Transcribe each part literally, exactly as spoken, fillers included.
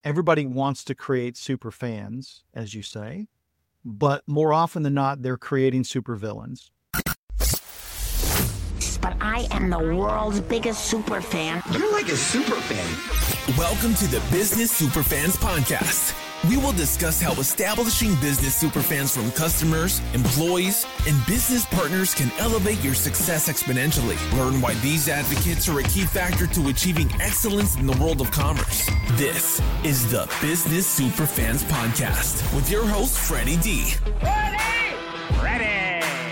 everybody wants to create super fans, as you say, but more often than not, they're creating super villains. But I am the world's biggest super fan. You're like a super fan. Welcome to the Business Superfans Podcast. We will discuss how establishing business superfans from customers, employees, and business partners can elevate your success exponentially. Learn why these advocates are a key factor to achieving excellence in the world of commerce. This is the Business Superfans Podcast with your host, Freddie D. Ready? Ready.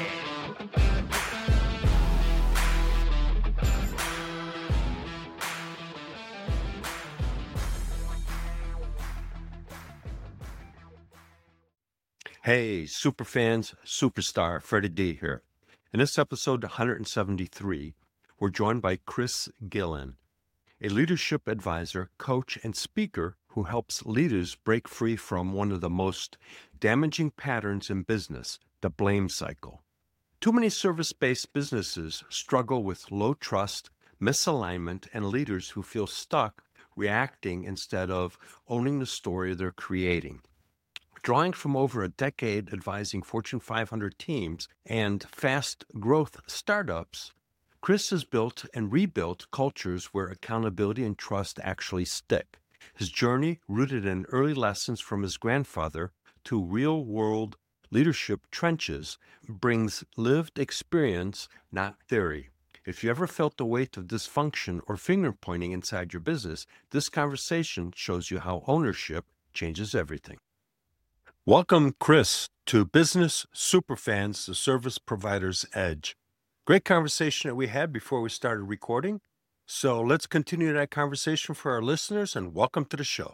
Hey, superfans, superstar, Freddie D here. In this episode one hundred seventy-three, we're joined by Chris Gillen, a leadership advisor, coach, and speaker who helps leaders break free from one of the most damaging patterns in business, the blame cycle. Too many service-based businesses struggle with low trust, misalignment, and leaders who feel stuck reacting instead of owning the story they're creating. Drawing from over a decade advising Fortune five hundred teams and fast growth startups, Chris has built and rebuilt cultures where accountability and trust actually stick. His journey, rooted in early lessons from his grandfather to real-world leadership trenches, brings lived experience, not theory. If you ever felt the weight of dysfunction or finger-pointing inside your business, this conversation shows you how ownership changes everything. Welcome, Chris, to Business Superfans, the Service Provider's Edge. Great conversation that we had before we started recording. So let's continue that conversation for our listeners, and welcome to the show.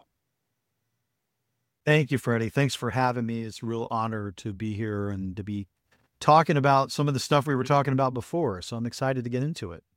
Thank you, Freddie. Thanks for having me. It's a real honor to be here and to be talking about some of the stuff we were talking about before. So I'm excited to get into it.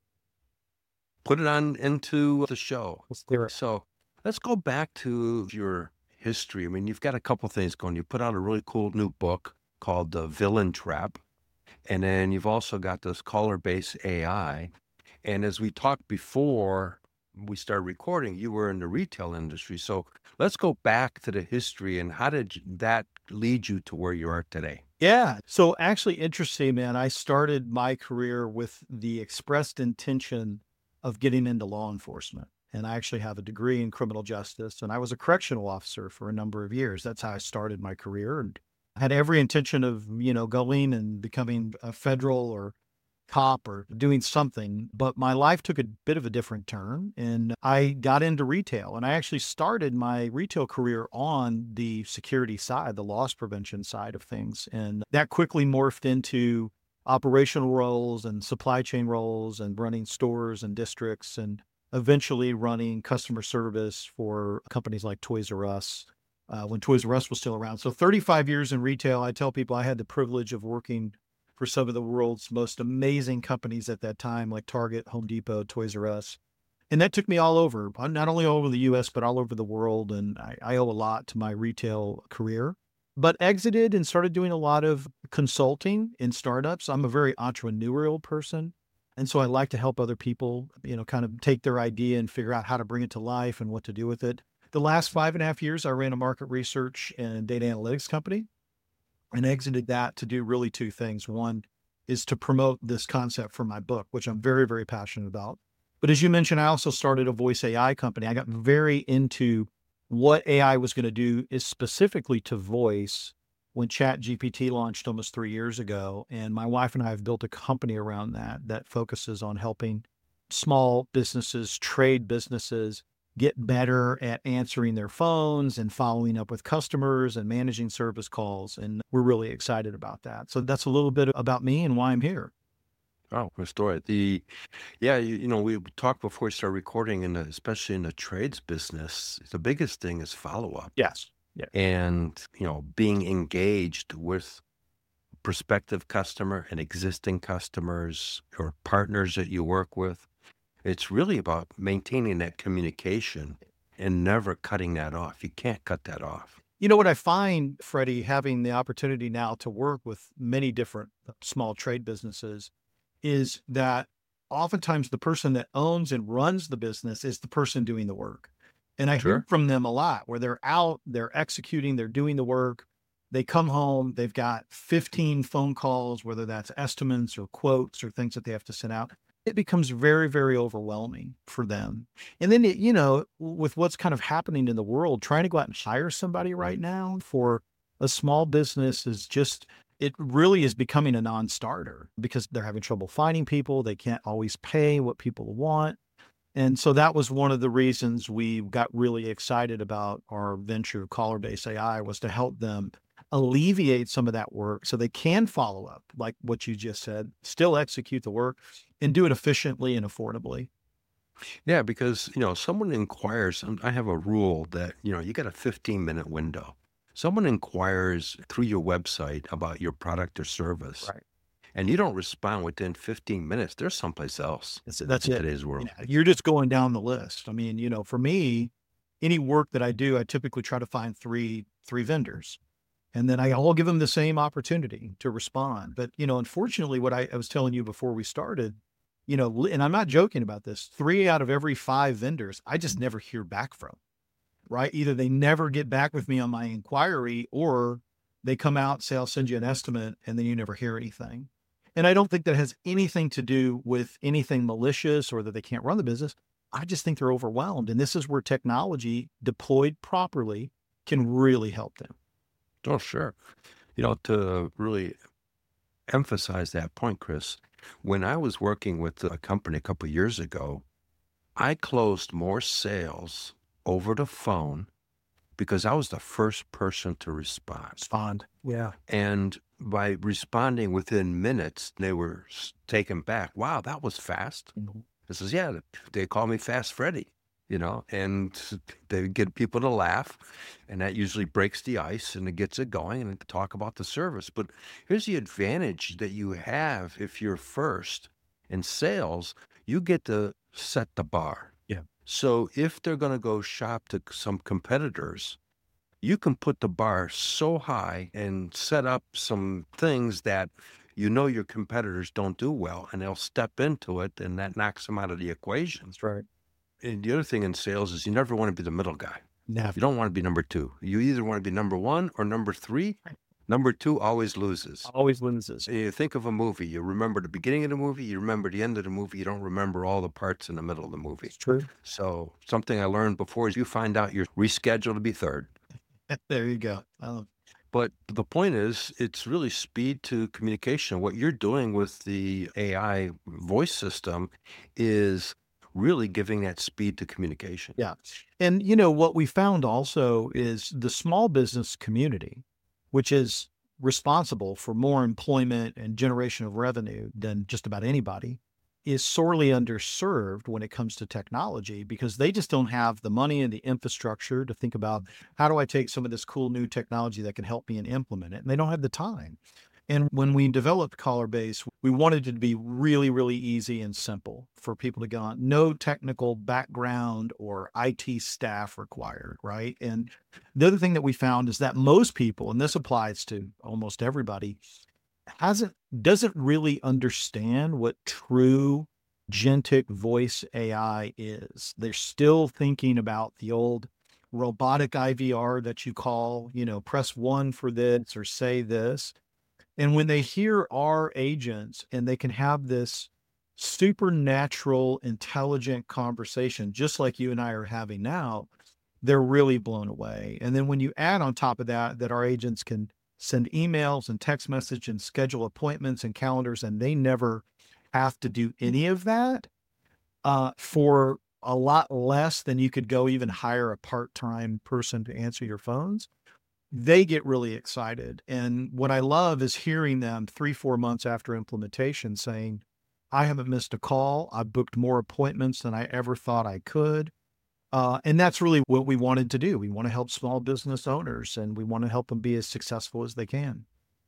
Put it on into the show. Let's do it. So let's go back to your history. I mean, you've got a couple things going. You put out a really cool new book called The Villain Trap. And then you've also got this caller-based A I. And as we talked before we started recording, you were in the retail industry. So let's go back to the history and how did that lead you to where you are today? Yeah. So actually interesting, man. I started my career with the expressed intention of getting into law enforcement. And I actually have a degree in criminal justice, and I was a correctional officer for a number of years. That's how I started my career, and I had every intention of, you know, going and becoming a federal or cop or doing something. But my life took a bit of a different turn, and I got into retail. And I actually started my retail career on the security side, the loss prevention side of things. And that quickly morphed into operational roles and supply chain roles and running stores and districts and eventually running customer service for companies like Toys R Us, uh, when Toys R Us was still around. So thirty-five years in retail. I tell people I had the privilege of working for some of the world's most amazing companies at that time, like Target, Home Depot, Toys R Us. And that took me all over, not only all over the U S, but all over the world. And I, I owe a lot to my retail career, but exited and started doing a lot of consulting in startups. I'm a very entrepreneurial person. And so I like to help other people, you know, kind of take their idea and figure out how to bring it to life and what to do with it. The last five and a half years, I ran a market research and data analytics company and exited that to do really two things. One is to promote this concept for my book, which I'm very, very passionate about. But as you mentioned, I also started a voice A I company. I got very into what A I was going to do is specifically to voice when ChatGPT launched almost three years ago. And my wife and I have built a company around that that focuses on helping small businesses, trade businesses, get better at answering their phones and following up with customers and managing service calls. And we're really excited about that. So that's a little bit about me and why I'm here. Oh, good story. The, yeah, you, you know, we talked before we started recording, and especially in the trades business, the biggest thing is follow-up. Yes. Yeah. And, you know, being engaged with prospective customer and existing customers or partners that you work with. It's really about maintaining that communication and never cutting that off. You can't cut that off. You know what I find, Freddie, having the opportunity now to work with many different small trade businesses is that oftentimes the person that owns and runs the business is the person doing the work. And I Sure. hear from them a lot where they're out, they're executing, they're doing the work. They come home, they've got fifteen phone calls, whether that's estimates or quotes or things that they have to send out. It becomes very, very overwhelming for them. And then, it, you know, with what's kind of happening in the world, trying to go out and hire somebody right now for a small business is just, it really is becoming a non-starter because they're having trouble finding people. They can't always pay what people want. And so that was one of the reasons we got really excited about our venture, Callrbase A I, was to help them alleviate some of that work so they can follow up, like what you just said, still execute the work and do it efficiently and affordably. Yeah, because, you know, someone inquires, and I have a rule that, you know, you got a fifteen minute window. Someone inquires through your website about your product or service, Right. and you don't respond within fifteen minutes, they're someplace else. That's, that's in it. today's world. Yeah, you're just going down the list. I mean, you know, for me, any work that I do, I typically try to find three, three vendors. And then I all give them the same opportunity to respond. But, you know, unfortunately, what I, I was telling you before we started, you know, li- and I'm not joking about this, three out of every five vendors, I just never hear back from, right? Either they never get back with me on my inquiry or they come out, say, I'll send you an estimate, and then you never hear anything. And I don't think that has anything to do with anything malicious or that they can't run the business. I just think they're overwhelmed. And this is where technology deployed properly can really help them. Oh, sure. You know, to really emphasize that point, Chris, when I was working with a company a couple of years ago, I closed more sales over the phone because I was the first person to respond. Respond. Yeah. And by responding within minutes, they were s- taken back. Wow, that was fast. Mhm. I says, yeah, they call me Fast Freddy, you know, and they get people to laugh, and that usually breaks the ice and it gets it going and talk about the service. But here's the advantage that you have if you're first in sales, you get to set the bar. Yeah. So if they're going to go shop to some competitors, you can put the bar so high and set up some things that you know your competitors don't do well, and they'll step into it, and that knocks them out of the equation. That's right. And the other thing in sales is you never want to be the middle guy. Never. You don't want to be number two. You either want to be number one or number three. Number two always loses. Always loses. You think of a movie, you remember the beginning of the movie, you remember the end of the movie, you don't remember all the parts in the middle of the movie. It's true. So something I learned before is you find out you're rescheduled to be third. There you go. Um, But the point is, it's really speed to communication. What you're doing with the A I voice system is really giving that speed to communication. yeah. And, you know, what we found also is the small business community, which is responsible for more employment and generation of revenue than just about anybody, is sorely underserved when it comes to technology because they just don't have the money and the infrastructure to think about how do I take some of this cool new technology that can help me and implement it. And they don't have the time. And when we developed Callrbase, we wanted it to be really, really easy and simple for people to get on. No technical background or I T staff required, right? And the other thing that we found is that most people, and this applies to almost everybody, hasn't doesn't really understand what true agentic voice A I is. They're still thinking about the old robotic I V R that you call, you know, press one for this or say this. And when they hear our agents and they can have this supernatural, intelligent conversation, just like you and I are having now, they're really blown away. And then when you add on top of that, that our agents can send emails and text message and schedule appointments and calendars, and they never have to do any of that uh, for a lot less than you could go even hire a part-time person to answer your phones, they get really excited. And what I love is hearing them three, four months after implementation saying, I haven't missed a call. I've booked more appointments than I ever thought I could. Uh, and that's really what we wanted to do. We want to help small business owners, and we want to help them be as successful as they can.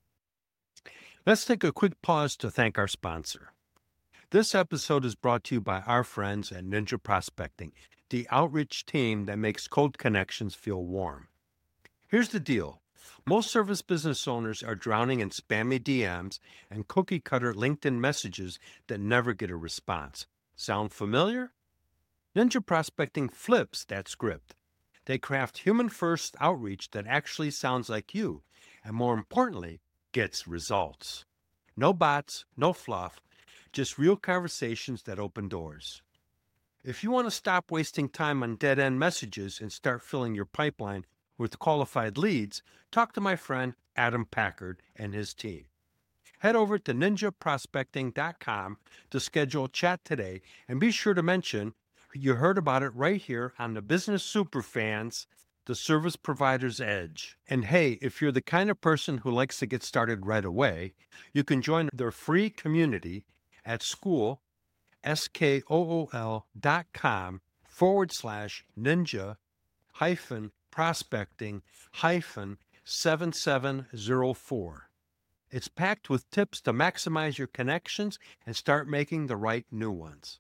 Let's take a quick pause to thank our sponsor. This episode is brought to you by our friends at Ninja Prospecting, the outreach team that makes cold connections feel warm. Here's the deal. Most service business owners are drowning in spammy D Ms and cookie-cutter LinkedIn messages that never get a response. Sound familiar? Ninja Prospecting flips that script. They craft human-first outreach that actually sounds like you, and more importantly, gets results. No bots, no fluff, just real conversations that open doors. If you want to stop wasting time on dead-end messages and start filling your pipeline with qualified leads, talk to my friend Adam Packard and his team. Head over to ninja prospecting dot com to schedule a chat today, and be sure to mention you heard about it right here on the Business Superfans, the Service Provider's Edge. And hey, if you're the kind of person who likes to get started right away, you can join their free community at school, S-K-O-O-L dot com forward slash ninja hyphen prospecting hyphen seven seven zero four. It's packed with tips to maximize your connections and start making the right new ones.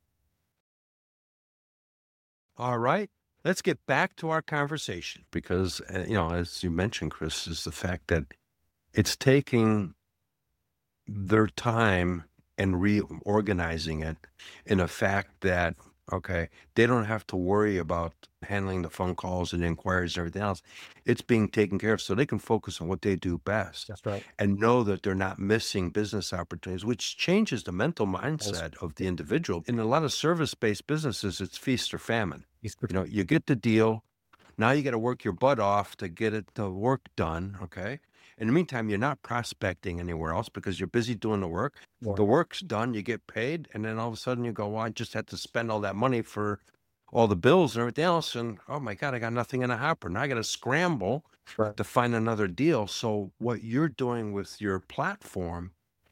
All right, let's get back to our conversation because, uh, you know, as you mentioned, Chris, is the fact that it's taking their time and reorganizing it in a fact that, okay, they don't have to worry about handling the phone calls and inquiries and everything else. It's being taken care of so they can focus on what they do best. That's right. And know that they're not missing business opportunities, which changes the mental mindset of the individual. In a lot of service-based businesses, it's feast or famine. You know, you get the deal. Now you got to work your butt off to get it the work done, okay? In the meantime, you're not prospecting anywhere else because you're busy doing the work. Right. The work's done, you get paid, and then all of a sudden you go, well, I just had to spend all that money for all the bills and everything else, and oh my God, I got nothing in a hopper. Now I got to scramble Right. to find another deal. So what you're doing with your platform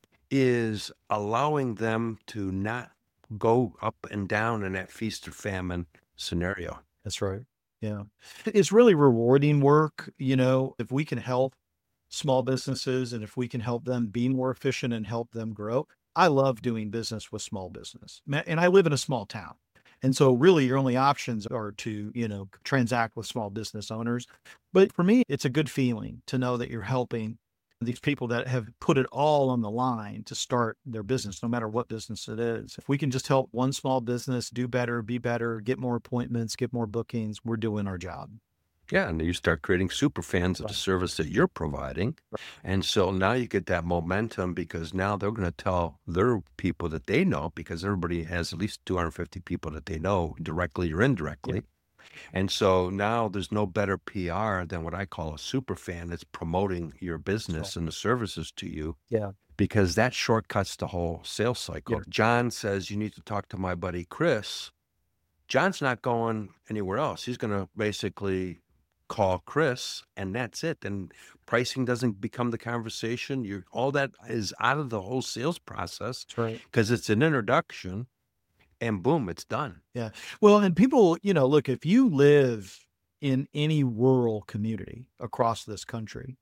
is allowing them to not go up and down in that feast or famine scenario. That's right. Yeah. It's really rewarding work. You know, if we can help small businesses and if we can help them be more efficient and help them grow, I love doing business with small business. Ma- And I live in a small town. And so really your only options are to, you know, transact with small business owners. But for me, it's a good feeling to know that you're helping these people that have put it all on the line to start their business, no matter what business it is. If we can just help one small business do better, be better, get more appointments, get more bookings, we're doing our job. Yeah, and you start creating super fans of the service that you're providing. And so now you get that momentum because now they're going to tell their people that they know, because everybody has at least two hundred fifty people that they know directly or indirectly. And so now there's no better P R than what I call a super fan that's promoting your business and the services to you. Yeah. Because that shortcuts the whole sales cycle. Yeah. John says, you need to talk to my buddy Chris. John's not going anywhere else. He's going to basically call Chris and that's it. And pricing doesn't become the conversation. You're all that is out of the whole sales process. That's right. Because it's an introduction and boom, it's done. Yeah. Well, and people, you know, look, if you live in any rural community across this country,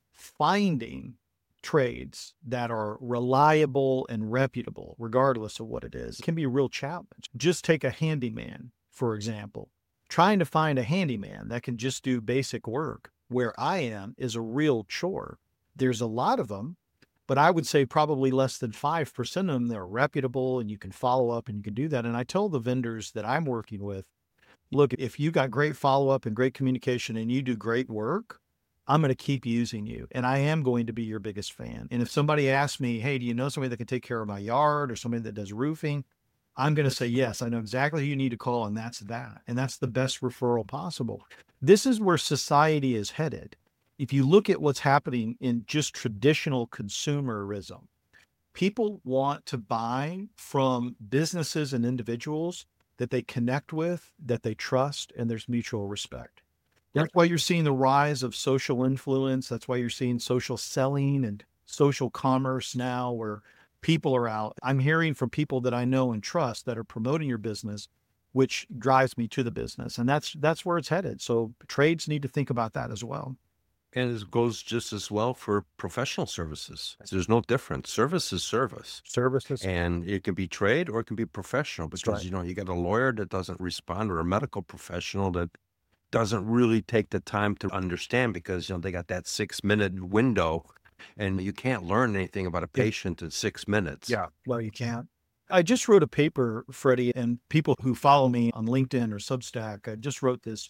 finding trades that are reliable and reputable, regardless of what it is, can be a real challenge. Just take a handyman, for example. Trying to find a handyman that can just do basic work where I am is a real chore. There's a lot of them, but I would say probably less than five percent of them that are reputable and you can follow up and you can do that. And I tell the vendors that I'm working with, look, if you got great follow-up and great communication and you do great work, I'm going to keep using you. And I am going to be your biggest fan. And if somebody asks me, hey, do you know somebody that can take care of my yard or somebody that does roofing? I'm going to say, yes, I know exactly who you need to call. And that's that. And that's the best referral possible. This is where society is headed. If you look at what's happening in just traditional consumerism, people want to buy from businesses and individuals that they connect with, that they trust, and there's mutual respect. That's why you're seeing the rise of social influence. That's why you're seeing social selling and social commerce now, where people are out. I'm hearing from people that I know and trust that are promoting your business, which drives me to the business. And that's that's where it's headed. So trades need to think about that as well. And it goes just as well for professional services. There's no difference. Service is service. Services. And it can be trade or it can be professional because, right. you know, you got a lawyer that doesn't respond or a medical professional that doesn't really take the time to understand because, you know, they got that six minute window and you can't learn anything about a patient in six minutes. Yeah, well, you can't. I just wrote a paper, Freddie, and people who follow me on LinkedIn or Substack, I just wrote this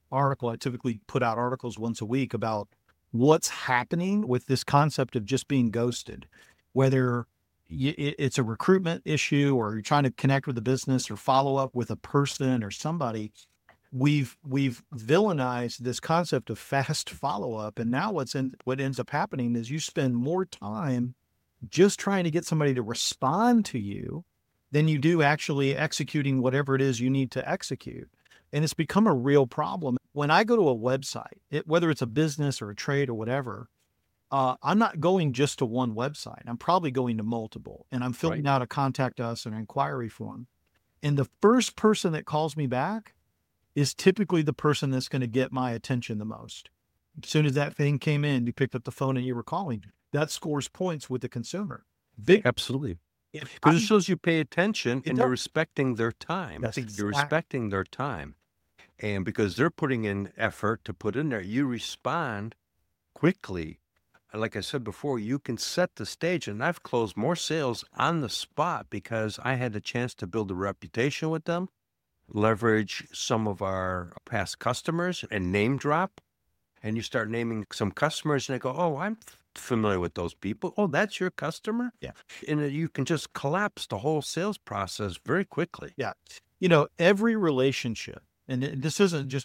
article. I typically put out articles once a week about what's happening with this concept of just being ghosted, whether it's a recruitment issue or you're trying to connect with a business or follow up with a person or somebody. We've we've villainized this concept of fast follow up, and now what's in what ends up happening is you spend more time just trying to get somebody to respond to you than you do actually executing whatever it is you need to execute. And it's become a real problem. When I go to a website, it, whether it's a business or a trade or whatever, uh, I'm not going just to one website. I'm probably going to multiple, and I'm filling Right. out a contact us or an inquiry form. And the first person that calls me back is typically the person that's going to get my attention the most. As soon as that thing came in, you picked up the phone and you were calling. That scores points with the consumer. Big, Absolutely. if Because it I- shows you pay attention It and you're does. respecting their time. That's You're exact- respecting their time. And because they're putting in effort to put in there, you respond quickly. Like I said before, you can set the stage. And I've closed more sales on the spot because I had the chance to build a reputation with them, leverage some of our past customers and name drop. And you start naming some customers and they go, oh, I'm f- familiar with those people. Oh, that's your customer? Yeah. And you can just collapse the whole sales process very quickly. Yeah. You know, every relationship, and it- this isn't just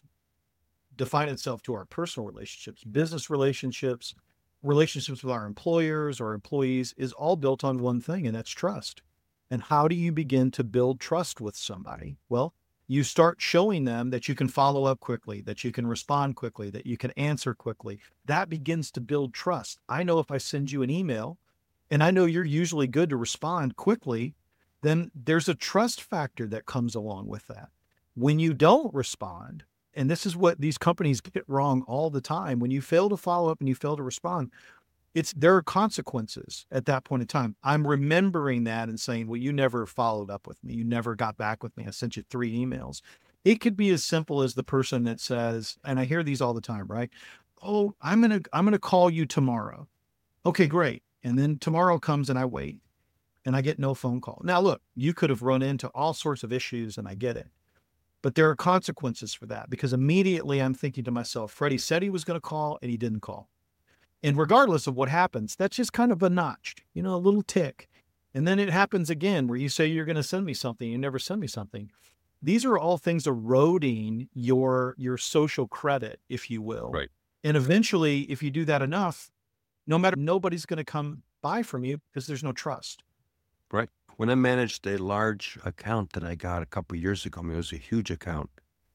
define itself to our personal relationships, business relationships, relationships with our employers or employees is all built on one thing, and that's trust. And how do you begin to build trust with somebody? Well, you start showing them that you can follow up quickly, that you can respond quickly, that you can answer quickly. That begins to build trust. I know if I send you an email and I know you're usually good to respond quickly, then there's a trust factor that comes along with that. When you don't respond, and this is what these companies get wrong all the time, when you fail to follow up and you fail to respond, it's there are consequences at that point in time. I'm remembering that and saying, well, you never followed up with me. You never got back with me. I sent you three emails. It could be as simple as the person that says, and I hear these all the time, right? Oh, I'm going to, I'm going to call you tomorrow. Okay, great. And then tomorrow comes and I wait and I get no phone call. Now, look, you could have run into all sorts of issues and I get it. But there are consequences for that because immediately I'm thinking to myself, Freddie said he was going to call and he didn't call. And regardless of what happens, that's just kind of a notch, you know, a little tick. And then it happens again where you say you're going to send me something, you never send me something. These are all things eroding your your social credit, if you will. Right. And eventually, if you do that enough, no matter nobody's going to come buy from you because there's no trust. Right. When I managed a large account that I got a couple of years ago, I mean, it was a huge account.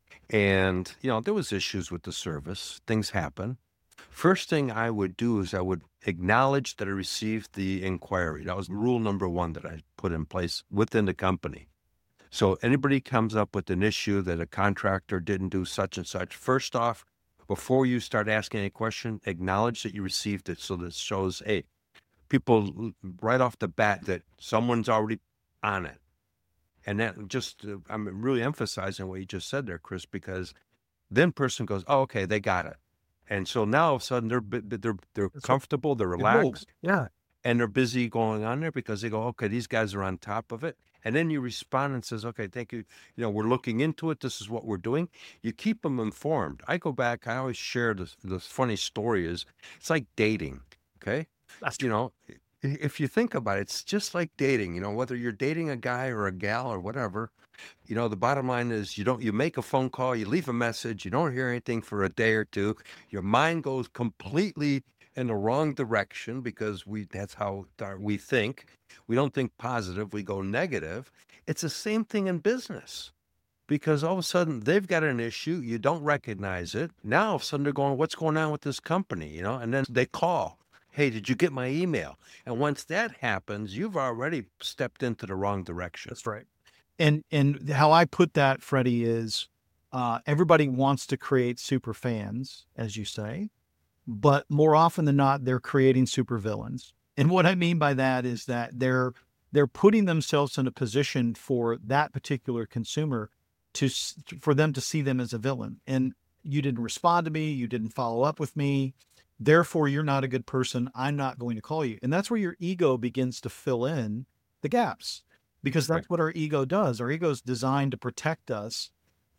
And, you know, there was issues with the service. Things happen. First thing I would do is I would acknowledge that I received the inquiry. That was rule number one that I put in place within the company. So anybody comes up with an issue that a contractor didn't do such and such, first off, before you start asking any question, acknowledge that you received it so that shows, hey, people right off the bat that someone's already on it. And that just, uh, I'm really emphasizing what you just said there, Chris, because then person goes, oh, okay, they got it. And so now all of a sudden they're they're they're That's comfortable, they're It relaxed, moves. Yeah. and they're busy going on there because they go, okay, these guys are on top of it. And then you respond and says, okay, thank you. You know, we're looking into it. This is what we're doing. You keep them informed. I go back. I always share this. The funny story is, it's like dating. Okay, That's you know, i- if you think about it, it's just like dating. You know, whether you're dating a guy or a gal or whatever. You know, the bottom line is you don't, you make a phone call, you leave a message, you don't hear anything for a day or two. Your mind goes completely in the wrong direction because we, that's how our- we think. We don't think positive, we go negative. It's the same thing in business because all of a sudden they've got an issue, you don't recognize it. Now all of a sudden they're going, what's going on with this company? You know, and then they call. Hey, did you get my email? And once that happens, you've already stepped into the wrong direction. That's right. And and how I put that, Freddie, is uh, everybody wants to create super fans, as you say, but more often than not, they're creating super villains. And what I mean by that is that they're they're putting themselves in a position for that particular consumer to s- for them to see them as a villain. And you didn't respond to me, you didn't follow up with me, therefore you're not a good person. I'm not going to call you. And that's where your ego begins to fill in the gaps. Because that's Right. what our ego does. Our ego is designed to protect us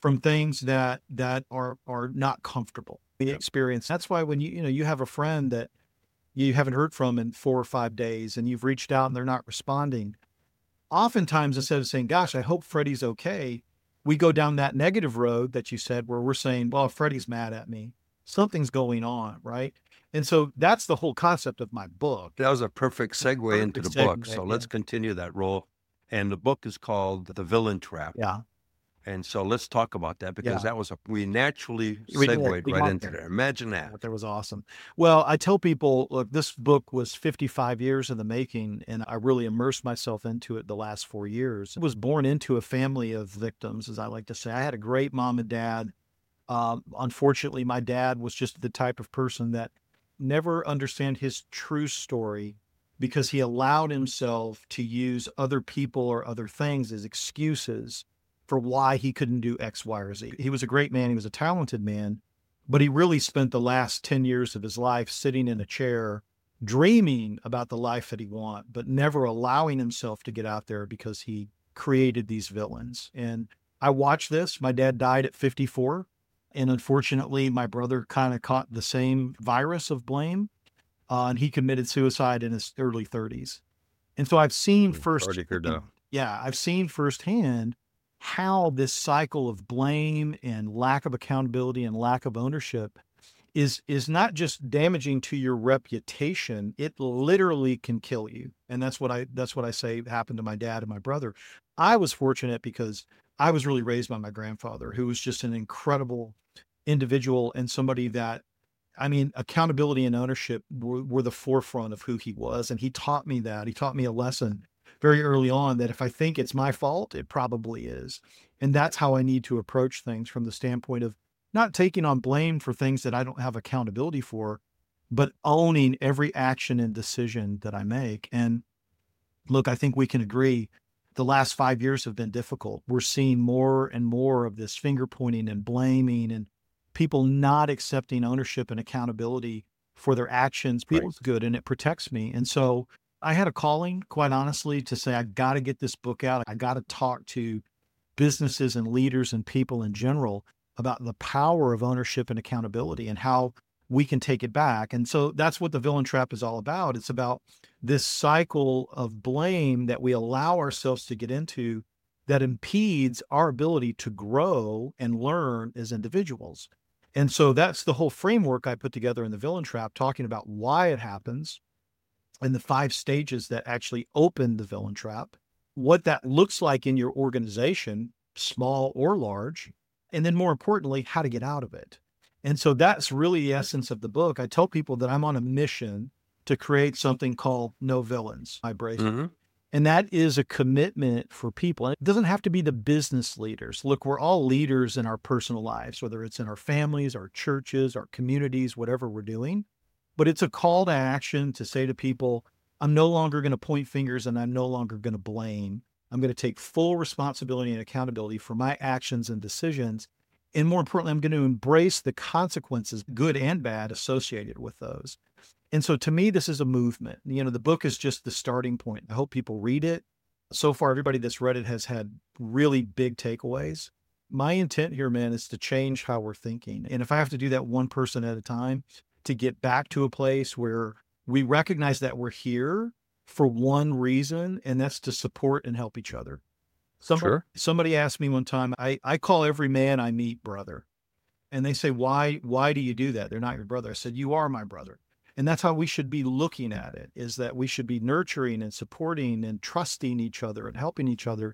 from things that that are are not comfortable. The experience. That's why when you you know you have a friend that you haven't heard from in four or five days and you've reached out and they're not responding. Oftentimes, instead of saying, gosh, I hope Freddie's okay, we go down that negative road that you said, where we're saying, well, if Freddie's mad at me, something's going on, right? And so that's the whole concept of my book. That was a perfect segue Perfect into the segue, book. So let's yeah. continue that role. And the book is called The Villain Trap. Yeah. And so let's talk about that, because Yeah. that was a, we naturally We did. segued We right got into there. there. Imagine that. That was awesome. Well, I tell people, look, this book was fifty-five years in the making, and I really immersed myself into it the last four years. I was born into a family of victims, as I like to say. I had a great mom and dad. Um, unfortunately, my dad was just the type of person that never understand his true story, because he allowed himself to use other people or other things as excuses for why he couldn't do X, Y, or Z. He was a great man. He was a talented man, but he really spent the last ten years of his life sitting in a chair, dreaming about the life that he wanted, but never allowing himself to get out there because he created these villains. And I watched this. My dad died at fifty-four. And unfortunately, my brother kind of caught the same virus of blame, uh, and he committed suicide in his early thirties. And so I've seen first, Sorry to hear that. yeah, I've seen firsthand how this cycle of blame and lack of accountability and lack of ownership is is not just damaging to your reputation, it literally can kill you. And that's what I that's what I say happened to my dad and my brother. I was fortunate because I was really raised by my grandfather, who was just an incredible individual and somebody that, I mean, accountability and ownership were, were the forefront of who he was. And he taught me that. He taught me a lesson very early on that if I think it's my fault, it probably is. And that's how I need to approach things, from the standpoint of not taking on blame for things that I don't have accountability for, but owning every action and decision that I make. And look, I think we can agree the last five years have been difficult. We're seeing more and more of this finger pointing and blaming and people not accepting ownership and accountability for their actions. Feels good, and it protects me. And so I had a calling, quite honestly, to say, I got to get this book out. I got to talk to businesses and leaders and people in general about the power of ownership and accountability and how we can take it back. And so that's what The Villain Trap is all about. It's about this cycle of blame that we allow ourselves to get into that impedes our ability to grow and learn as individuals. And so that's the whole framework I put together in The Villain Trap, talking about why it happens and the five stages that actually open the villain trap, what that looks like in your organization, small or large, and then more importantly, how to get out of it. And so that's really the essence of the book. I tell people that I'm on a mission to create something called No Villains, I brace. Mm-hmm. And that is a commitment for people. And it doesn't have to be the business leaders. Look, we're all leaders in our personal lives, whether it's in our families, our churches, our communities, whatever we're doing. But it's a call to action to say to people, I'm no longer going to point fingers and I'm no longer going to blame. I'm going to take full responsibility and accountability for my actions and decisions. And more importantly, I'm going to embrace the consequences, good and bad, associated with those. And so to me, this is a movement. You know, the book is just the starting point. I hope people read it. So far, everybody that's read it has had really big takeaways. My intent here, man, is to change how we're thinking. And if I have to do that one person at a time, to get back to a place where we recognize that we're here for one reason, and that's to support and help each other. Somebody, Sure. somebody asked me one time, I, I call every man I meet brother. And they say, why, why do you do that? They're not your brother. I said, you are my brother. And that's how we should be looking at it, is that we should be nurturing and supporting and trusting each other and helping each other.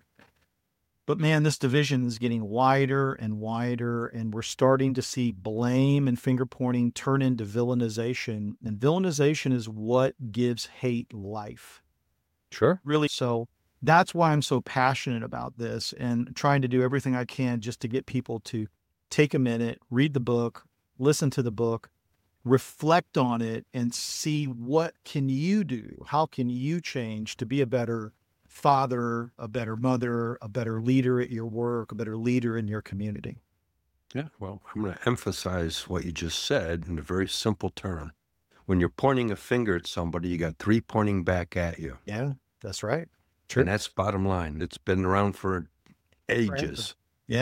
But man, this division is getting wider and wider, and we're starting to see blame and finger pointing turn into villainization. And villainization is what gives hate life. Sure. Really. So that's why I'm so passionate about this and trying to do everything I can just to get people to take a minute, read the book, listen to the book, reflect on it, and see what can you do? How can you change to be a better father, a better mother, a better leader at your work, a better leader in your community? Yeah. Well, I'm going to emphasize what you just said in a very simple term. When you're pointing a finger at somebody, you got three pointing back at you. Yeah, that's right. And that's bottom line. It's been around for ages. Yeah.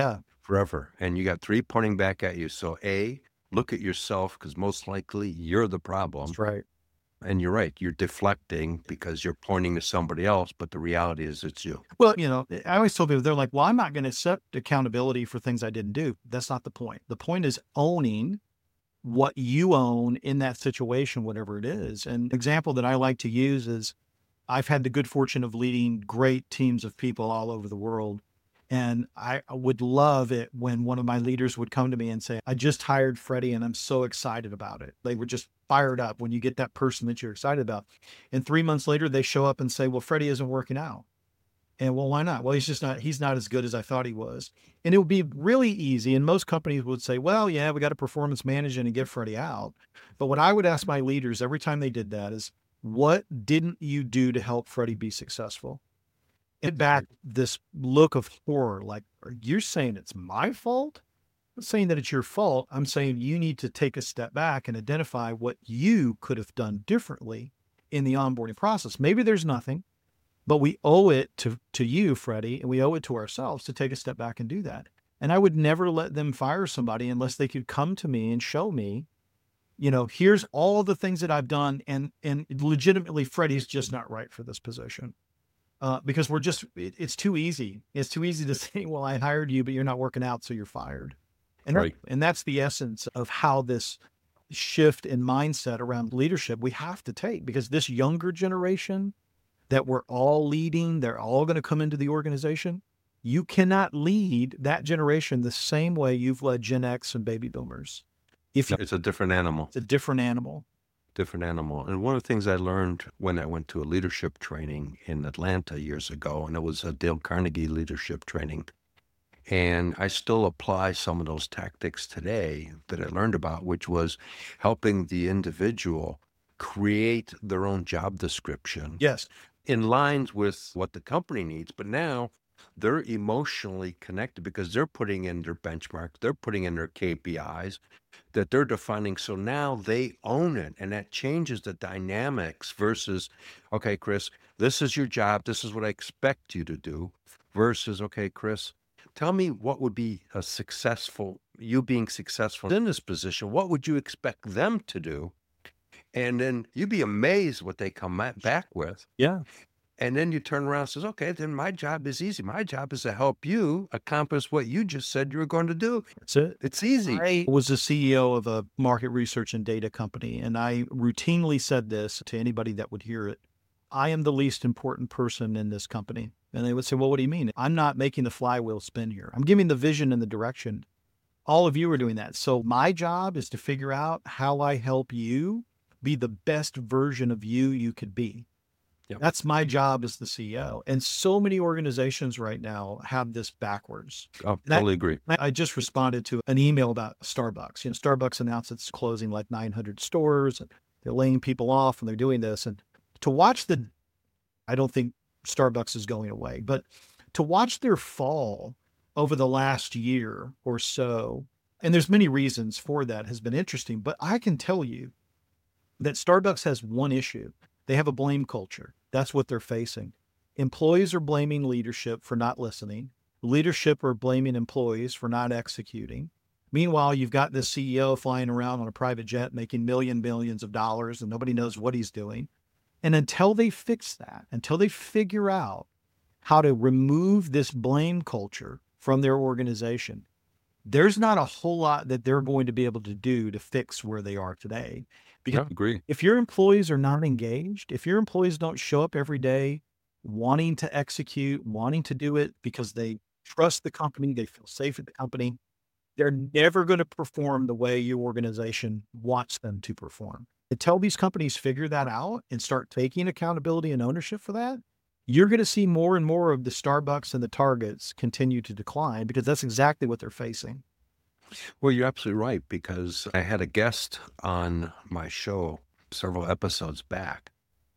forever. And you got three pointing back at you. So A, look at yourself, because most likely you're the problem. That's right. And you're right. You're deflecting because you're pointing to somebody else, but the reality is it's you. Well, you know, I always tell people, they're like, well, I'm not going to accept accountability for things I didn't do. That's not the point. The point is owning what you own in that situation, whatever it is. And an example that I like to use is I've had the good fortune of leading great teams of people all over the world. And I would love it when one of my leaders would come to me and say, I just hired Freddie and I'm so excited about it. They were just fired up when you get that person that you're excited about. And three months later, they show up and say, well, Freddie isn't working out. And well, why not? Well, he's just not, he's not as good as I thought he was. And it would be really easy. And most companies would say, well, yeah, we got a performance manager and get Freddie out. But what I would ask my leaders every time they did that is, what didn't you do to help Freddie be successful? Get back this look of horror, like, you're saying it's my fault? I'm not saying that it's your fault. I'm saying you need to take a step back and identify what you could have done differently in the onboarding process. Maybe there's nothing, but we owe it to, to you, Freddie, and we owe it to ourselves to take a step back and do that. And I would never let them fire somebody unless they could come to me and show me, you know, here's all the things that I've done. And, and legitimately, Freddie's just not right for this position. Uh, because we're just, it, it's too easy. It's too easy to say, well, I hired you, but you're not working out, so you're fired. And, right. that, and that's the essence of how this shift in mindset around leadership we have to take, because this younger generation that we're all leading, they're all going to come into the organization. You cannot lead that generation the same way you've led Gen X and baby boomers. If you, It's a different animal. It's a different animal. different animal. And one of the things I learned when I went to a leadership training in Atlanta years ago, and it was a Dale Carnegie leadership training, and I still apply some of those tactics today that I learned about, which was helping the individual create their own job description. Yes. In lines with what the company needs, but now they're emotionally connected because they're putting in their benchmarks, they're putting in their K P Is that they're defining. So now they own it, and that changes the dynamics versus, okay, Chris, this is your job. This is what I expect you to do versus, okay, Chris, tell me what would be a successful, you being successful in this position, what would you expect them to do? And then you'd be amazed what they come back with. Yeah. And then you turn around and says, okay, then my job is easy. My job is to help you accomplish what you just said you were going to do. That's it. It's easy. I was the C E O of a market research and data company, and I routinely said this to anybody that would hear it. I am the least important person in this company. And they would say, well, what do you mean? I'm not making the flywheel spin here. I'm giving the vision and the direction. All of you are doing that. So my job is to figure out how I help you be the best version of you you could be. Yep. That's my job as the C E O. And so many organizations right now have this backwards. I totally I, agree. I just responded to an email about Starbucks. You know, Starbucks announced it's closing like nine hundred stores, and they're laying people off, and they're doing this. And to watch the, I don't think Starbucks is going away, but to watch their fall over the last year or so, and there's many reasons for that, has been interesting. But I can tell you that Starbucks has one issue. They have a blame culture. That's what they're facing. Employees are blaming leadership for not listening. Leadership are blaming employees for not executing. Meanwhile, you've got this C E O flying around on a private jet making million, millions of dollars, and nobody knows what he's doing. And until they fix that, until they figure out how to remove this blame culture from their organization, there's not a whole lot that they're going to be able to do to fix where they are today. Because I agree. if your employees are not engaged, if your employees don't show up every day wanting to execute, wanting to do it because they trust the company, they feel safe at the company, they're never going to perform the way your organization wants them to perform. Until these companies figure that out and start taking accountability and ownership for that, you're going to see more and more of the Starbucks and the Targets continue to decline, because that's exactly what they're facing. Well, you're absolutely right, because I had a guest on my show several episodes back,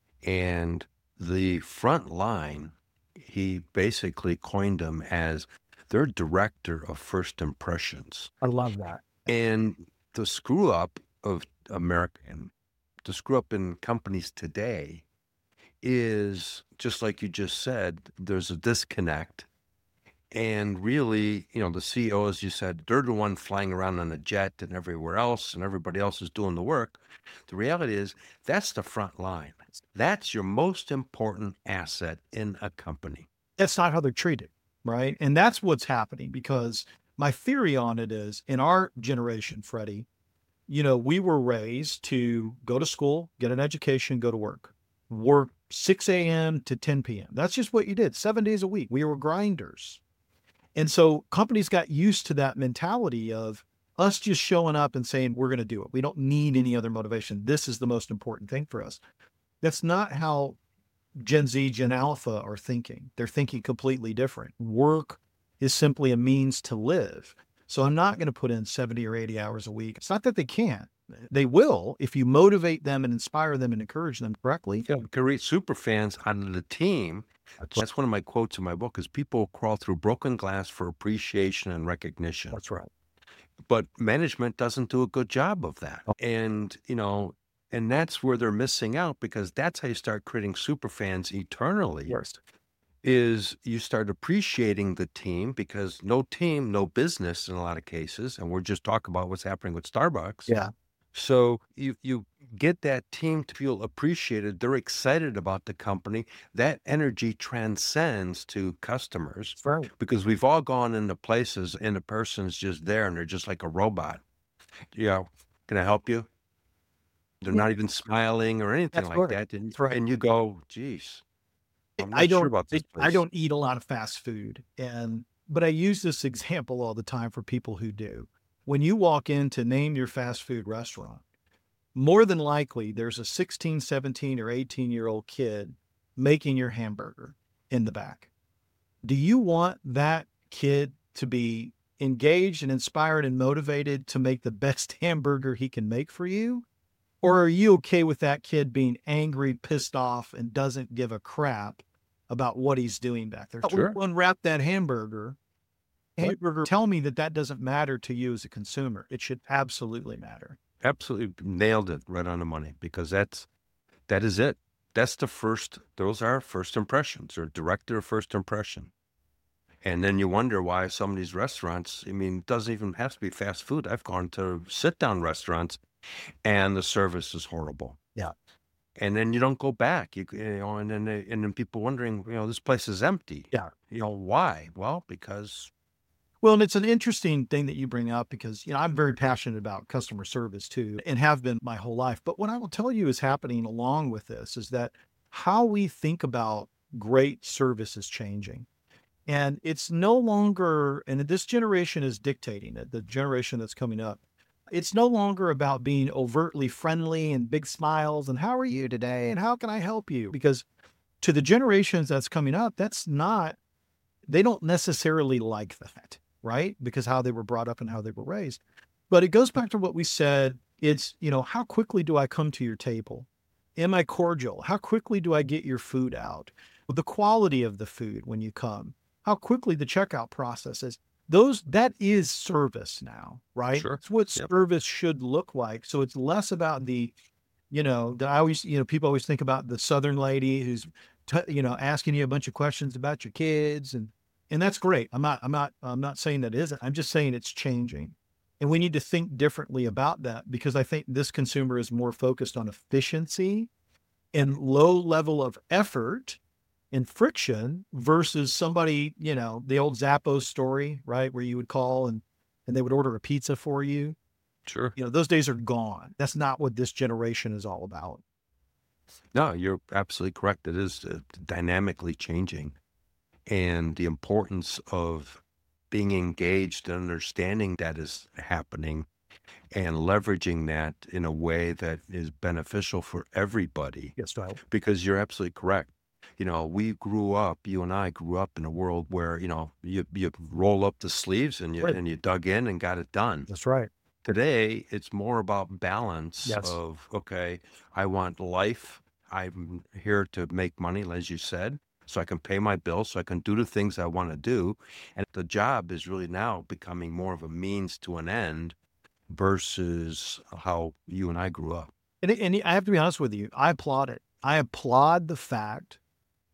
and the front line, he basically coined them as their director of first impressions. I love that. And the screw up of American, the screw up in companies today is just like you just said, there's a disconnect. And really, you know, the C E O, as you said, they're the one flying around on a jet and everywhere else, and everybody else is doing the work. The reality is that's the front line. That's your most important asset in a company. That's not how they're treated, right? And that's what's happening, because my theory on it is, in our generation, Freddie, you know, we were raised to go to school, get an education, go to work, work six a.m. to ten p.m. That's just what you did, seven days a week. We were grinders. And so companies got used to that mentality of us just showing up and saying, we're going to do it. We don't need any other motivation. This is the most important thing for us. That's not how Gen Z, Gen Alpha are thinking. They're thinking completely different. Work is simply a means to live. So I'm not going to put in seventy or eighty hours a week. It's not that they can't. They will if you motivate them and inspire them and encourage them correctly. Yeah, create super fans on the team. That's one of my quotes in my book, is people crawl through broken glass for appreciation and recognition. That's right. But management doesn't do a good job of that. And, you know, and that's where they're missing out, because that's how you start creating super fans eternally. Yes. Is you start appreciating the team, because no team, no business in a lot of cases. And we're just talking about what's happening with Starbucks. Yeah. So you, you get that team to feel appreciated. They're excited about the company. That energy transcends to customers. Right. Because we've all gone into places and the person's just there and they're just like a robot. Yeah. Can I help you? They're Yeah. not even smiling or anything That's like right. that. And, That's right. and you go, geez, I'm not I don't, sure about this I place. don't eat a lot of fast food, and but I use this example all the time for people who do. When you walk in to name your fast food restaurant, more than likely there's a sixteen, seventeen, or eighteen year old kid making your hamburger in the back. Do you want that kid to be engaged and inspired and motivated to make the best hamburger he can make for you? Or are you okay with that kid being angry, pissed off, and doesn't give a crap about what he's doing back there? Sure. Unwrap that hamburger. Hamburger. Tell me that that doesn't matter to you as a consumer. It should absolutely matter. Absolutely nailed it right on the money, because that's, that is it. That's the first, those are first impressions, or direct or first impression. And then you wonder why some of these restaurants, I mean, it doesn't even have to be fast food. I've gone to sit down restaurants and the service is horrible. Yeah. And then you don't go back, you, you know, and then, they, and then people wondering, you know, this place is empty. Yeah. You know, why? Well, because Well, and it's an interesting thing that you bring up, because, you know, I'm very passionate about customer service too, and have been my whole life. But what I will tell you is happening along with this is that how we think about great service is changing. And it's no longer, and this generation is dictating it, the generation that's coming up, it's no longer about being overtly friendly and big smiles and how are you today and how can I help you? Because to the generations that's coming up, that's not, they don't necessarily like that, right? Because how they were brought up and how they were raised. But it goes back to what we said. It's, you know, how quickly do I come to your table? Am I cordial? How quickly do I get your food out? The quality of the food when you come, how quickly the checkout process is. Those, that is service now, right? Sure. It's what Yep. service should look like. So it's less about the, you know, that I always, you know, people always think about the Southern lady who's, t- you know, asking you a bunch of questions about your kids, and and that's great. I'm not, I'm not, I'm not saying that isn't. I'm just saying it's changing, and we need to think differently about that, because I think this consumer is more focused on efficiency and low level of effort and friction versus somebody, you know, the old Zappos story, right? Where you would call and, and they would order a pizza for you. Sure. You know, those days are gone. That's not what this generation is all about. No, you're absolutely correct. It is uh, dynamically changing. And the importance of being engaged and understanding that is happening and leveraging that in a way that is beneficial for everybody. Yes, Tyler. Because you're absolutely correct. You know, we grew up, you and I grew up in a world where, you know, you, you roll up the sleeves and you, Right. and you dug in and got it done. That's right. Today, it's more about balance Yes. of, okay, I want life. I'm here to make money, as you said, so I can pay my bills, so I can do the things I want to do. And the job is really now becoming more of a means to an end versus how you and I grew up. And, and I have to be honest with you, I applaud it. I applaud the fact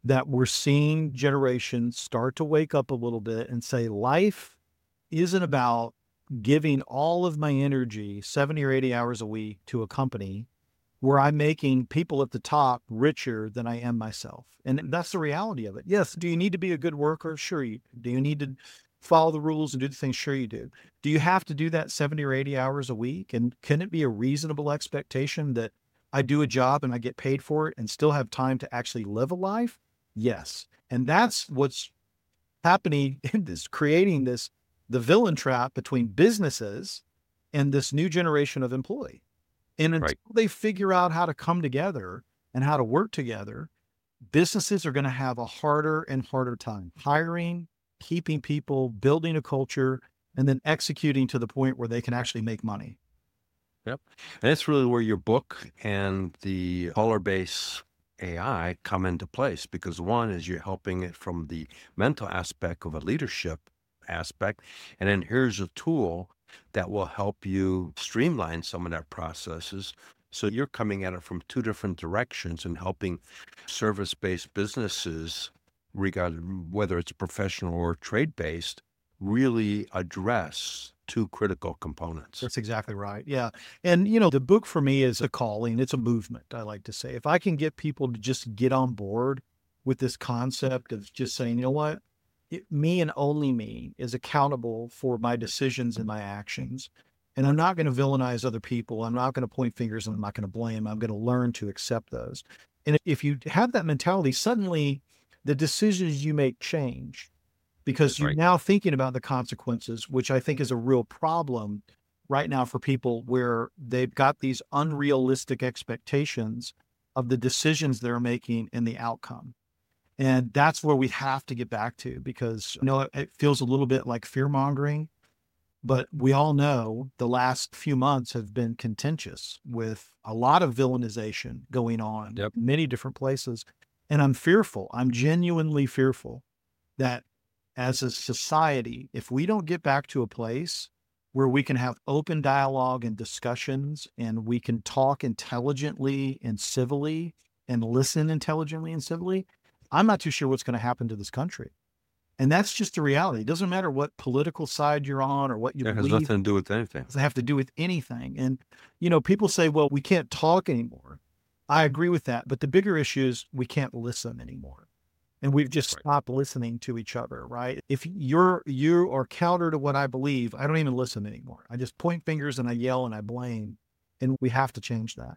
that we're seeing generations start to wake up a little bit and say, life isn't about giving all of my energy seventy or eighty hours a week to a company where I'm making people at the top richer than I am myself. And that's the reality of it. Yes. Do you need to be a good worker? Sure you do. Do you need to follow the rules and do the things? Sure you do. Do you have to do that seventy or eighty hours a week? And can it be a reasonable expectation that I do a job and I get paid for it and still have time to actually live a life? Yes. And that's what's happening in this, creating this, the villain trap between businesses and this new generation of employee. And until Right. they figure out how to come together and how to work together, businesses are going to have a harder and harder time hiring, keeping people, building a culture, and then executing to the point where they can actually make money. Yep. And that's really where your book and the color-based A I come into place, because one is you're helping it from the mental aspect of a leadership aspect. And then here's a tool that will help you streamline some of that processes. So you're coming at it from two different directions and helping service-based businesses, regardless whether it's professional or trade-based, really address two critical components. That's exactly right. Yeah. And, you know, the book for me is a calling. It's a movement, I like to say. If I can get people to just get on board with this concept of just saying, you know what, it, me and only me is accountable for my decisions and my actions. And I'm not going to villainize other people. I'm not going to point fingers and I'm not going to blame. I'm going to learn to accept those. And if you have that mentality, suddenly the decisions you make change, because you're Right. now thinking about the consequences, which I think is a real problem right now for people, where they've got these unrealistic expectations of the decisions they're making and the outcome. And that's where we have to get back to, because you know, it, it feels a little bit like fear mongering, but we all know the last few months have been contentious with a lot of villainization going on Yep. in many different places. And I'm fearful, I'm genuinely fearful that as a society, if we don't get back to a place where we can have open dialogue and discussions and we can talk intelligently and civilly and listen intelligently and civilly, I'm not too sure what's going to happen to this country. And that's just the reality. It doesn't matter what political side you're on or what you It has believe. nothing to do with anything. It doesn't have to do with anything. And, you know, people say, well, we can't talk anymore. I agree with that. But the bigger issue is we can't listen anymore. And we've just Right. stopped listening to each other, right? If you're, you are counter to what I believe, I don't even listen anymore. I just point fingers and I yell and I blame. And we have to change that.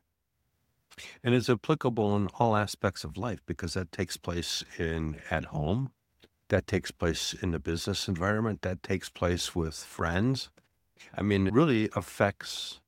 And it's applicable in all aspects of life, because that takes place in at home, that takes place in the business environment, that takes place with friends. I mean, it really affects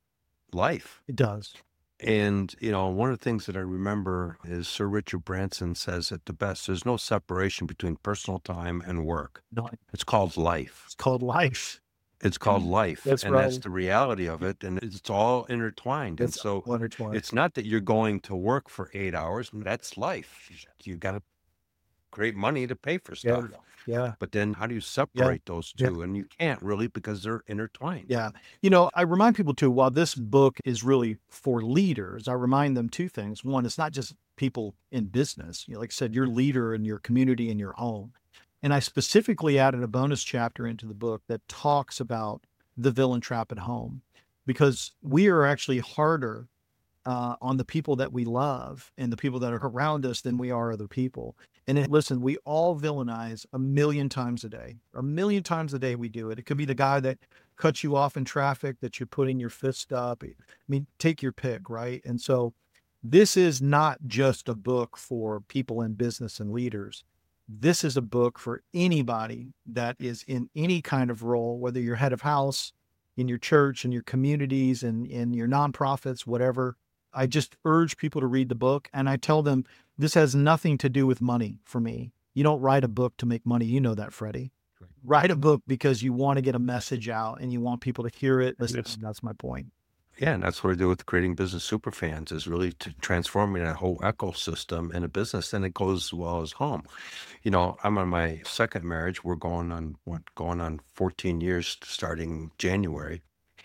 life. It does. And, you know, one of the things that I remember is Sir Richard Branson says it the best: there's no separation between personal time and work. No, It's called life. it's called life. It's called life. That's and that's right. the reality of it. And it's all intertwined. And It's so intertwined. it's not that you're going to work for eight hours. That's life. You got to create money to pay for Yeah. stuff. Yeah. But then how do you separate those Yeah. two? And you can't really, because they're intertwined. Yeah. You know, I remind people too, while this book is really for leaders, I remind them two things. One, it's not just people in business. You know, like I said, your leader in your community and your home. And I specifically added a bonus chapter into the book that talks about the villain trap at home, because we are actually harder uh, on the people that we love and the people that are around us than we are other people. And it, listen, we all villainize a million times a day. A million times a day we do it. It could be the guy that cuts you off in traffic that you're putting your fist up. I mean, take your pick, right? And so this is not just a book for people in business and leaders. This is a book for anybody that is in any kind of role, whether you're head of house, in your church, in your communities, and in your nonprofits, whatever. I just urge people to read the book. And I tell them, this has nothing to do with money for me. You don't write a book to make money. You know that, Freddie. Right. Write a book because you want to get a message out and you want people to hear it. Listen, Yes. that's my point. Yeah, and that's what I do with creating business superfans, is really to transforming that whole ecosystem in a business. And it goes as well as home. You know, I'm on my second marriage. We're going on what going on fourteen years starting January.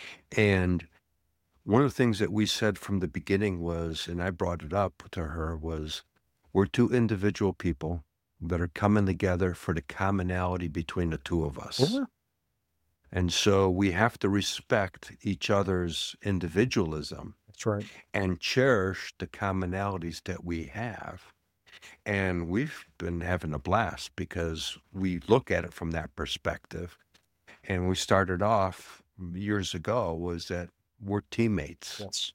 And one of the things that we said from the beginning was, and I brought it up to her, was We're two individual people that are coming together for the commonality between the two of us. Yeah. And so we have to respect each other's individualism. That's right. And cherish the commonalities that we have. And we've been having a blast because we look at it from that perspective. And we started off years ago was that we're teammates. Yes.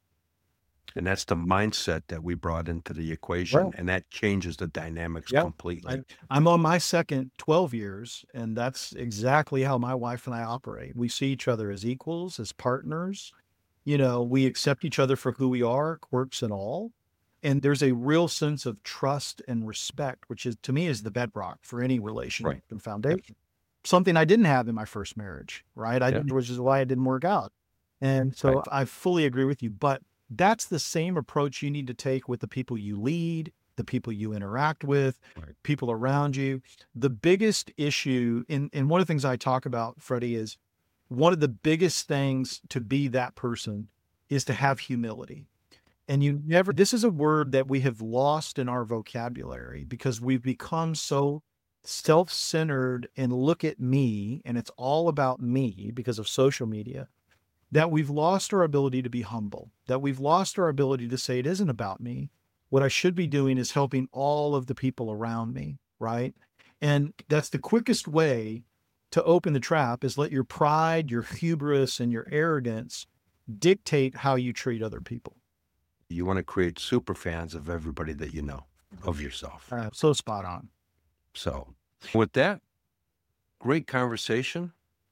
And that's the mindset that we brought into the equation. Right. And that changes the dynamics Yep. completely. I, I'm on my second twelve years, and that's exactly how my wife and I operate. We see each other as equals, as partners. You know, we accept each other for who we are, quirks and all. And there's a real sense of trust and respect, which is, to me, is the bedrock for any relationship Right. and foundation. Something I didn't have in my first marriage, right? I Yeah. didn't, which is why it didn't work out. And so Right. I fully agree with you. But that's the same approach you need to take with the people you lead, the people you interact with, Right. people around you. The biggest issue, and, and one of the things I talk about, Freddie, is one of the biggest things to be that person is to have humility. And you never, this is a word that we have lost in our vocabulary because we've become so self-centered and look at me, and it's all about me because of social media, that we've lost our ability to be humble, that we've lost our ability to say, it isn't about me. What I should be doing is helping all of the people around me, right? And that's the quickest way to open the trap is let your pride, your hubris, and your arrogance dictate how you treat other people. You want to create super fans of everybody that you know, of yourself. Uh, so spot on. So with that, great conversation.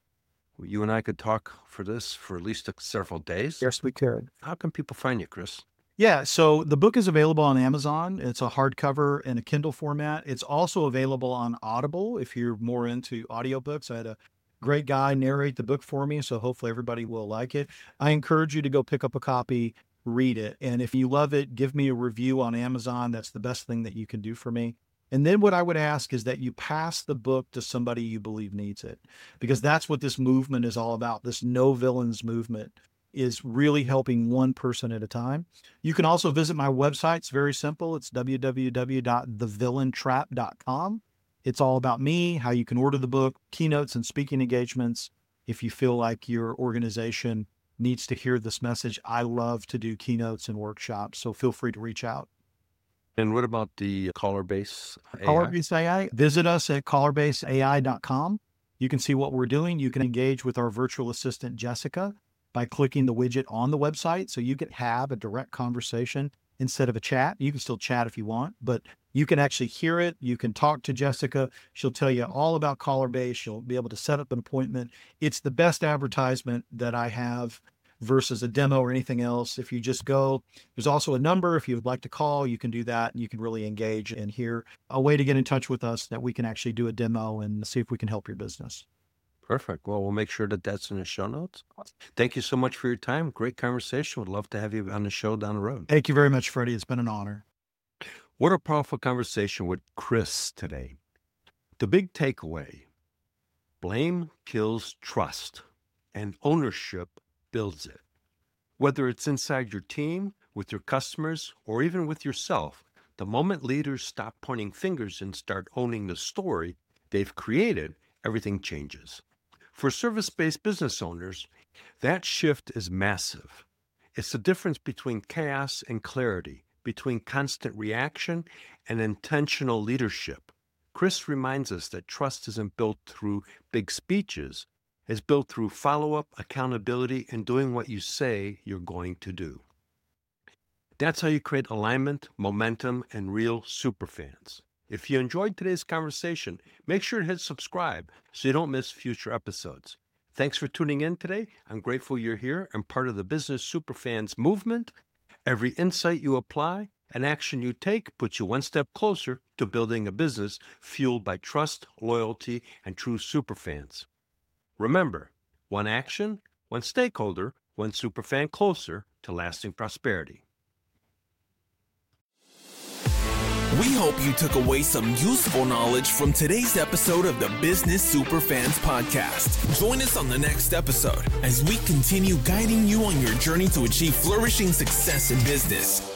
You and I could talk for this for at least several days. Yes, we could. How can people find you, Chris? Yeah, so the book is available on Amazon. It's a hardcover and a Kindle format. It's also available on Audible if you're more into audiobooks. I had a great guy narrate the book for me, so hopefully everybody will like it. I encourage you to go pick up a copy, read it. And if you love it, give me a review on Amazon. That's the best thing that you can do for me. And then what I would ask is that you pass the book to somebody you believe needs it, because that's what this movement is all about. This no villains movement is really helping one person at a time. You can also visit my website. It's very simple. It's w w w dot the villain trap dot com. It's all about me, how you can order the book, keynotes and speaking engagements. If you feel like your organization needs to hear this message, I love to do keynotes and workshops. So feel free to reach out. And what about the Callrbase A I? Callrbase A I, visit us at caller base A I dot com. You can see what we're doing. You can engage with our virtual assistant, Jessica, by clicking the widget on the website. So you can have a direct conversation instead of a chat. You can still chat if you want, but you can actually hear it. You can talk to Jessica. She'll tell you all about Callrbase. She'll be able to set up an appointment. It's the best advertisement that I have versus a demo or anything else. If you just go, there's also a number. If you would like to call, you can do that and you can really engage and hear a way to get in touch with us that we can actually do a demo and see if we can help your business. Perfect. Well, we'll make sure that that's in the show notes. Thank you so much for your time. Great conversation. Would love to have you on the show down the road. Thank you very much, Freddie. It's been an honor. What a powerful conversation with Chris today. The big takeaway: blame kills trust and ownership builds it. Whether it's inside your team, with your customers, or even with yourself, the moment leaders stop pointing fingers and start owning the story they've created, everything changes. For service-based business owners, that shift is massive. It's the difference between chaos and clarity, between constant reaction and intentional leadership. Chris reminds us that trust isn't built through big speeches. It's built through follow-up, accountability, and doing what you say you're going to do. That's how you create alignment, momentum, and real superfans. If you enjoyed today's conversation, make sure to hit subscribe so you don't miss future episodes. Thanks for tuning in today. I'm grateful you're here and part of the Business Superfans movement. Every insight you apply and action you take puts you one step closer to building a business fueled by trust, loyalty, and true superfans. Remember, one action, one stakeholder, one superfan closer to lasting prosperity. We hope you took away some useful knowledge from today's episode of the Business Superfans Podcast. Join us on the next episode as we continue guiding you on your journey to achieve flourishing success in business.